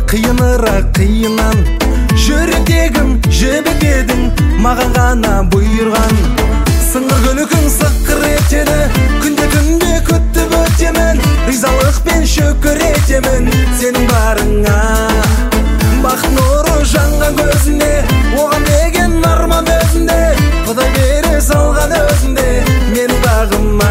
қиынырақ қиыннан жүректегім жібек едің, маған ғана бұйырған. Сыңғыр күлкің сыққыр етеді, күнде түнде күтіп өтемін, ризалықпен шүкір етемін сенің барыңа. Бақыт нұры жанған көзінде, оған деген арман өзінде, Құдай бере салған өзінде менің бағыма.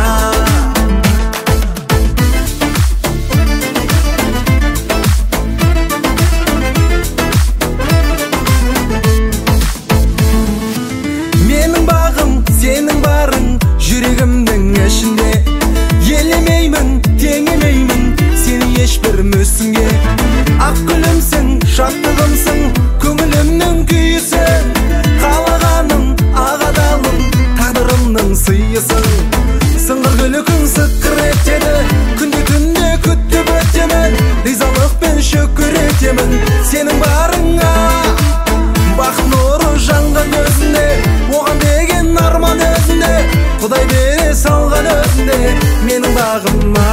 Менің бағым, сенің барың жүрегімнің ішінде, елемеймін, теңемеймін сені ешбір мүсінге. Ақ гүлімсің, шаттығымсың, көңілімнің күйісің, қалағаным, ағадалым, тағдырымның сыйысың. Сыңғыр күлкің сыққыр етеді, күнде түнде күтіп өтемін, ризалықпен шүкір етемін сенің барыңа. Бақыт нұры жанған көзінде, оған деген арман өзінде, Құдай бере салған өзінде менің бағыма.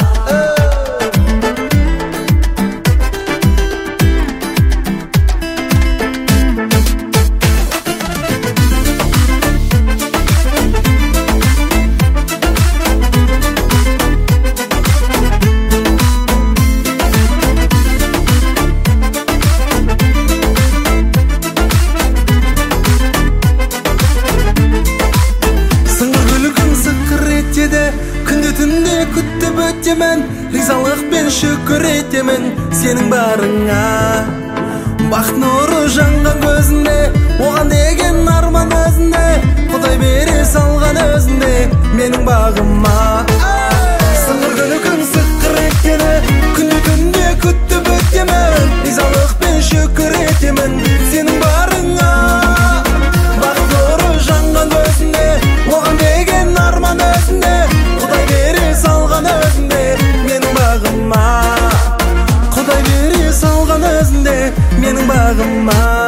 Күнде түнде күтіп өтемін, ризалықпен шүкір етемін сенің барыңа. Бақыт нұры жанған көзінде, оған деген арман өзінде, Құдай бере салған өзінде менің бағыма. Сыңғыр күлкің сыққыр етеді, күнде түнде күтіп өтемін, ризалықпен шүкір етемін сенің барыңа. Бақыт нұры жанған көзінде, оған деген арман өзінде, Құдай бере салған өзінде менің бағыма. Құдай бере салған өзінде менің бағыма.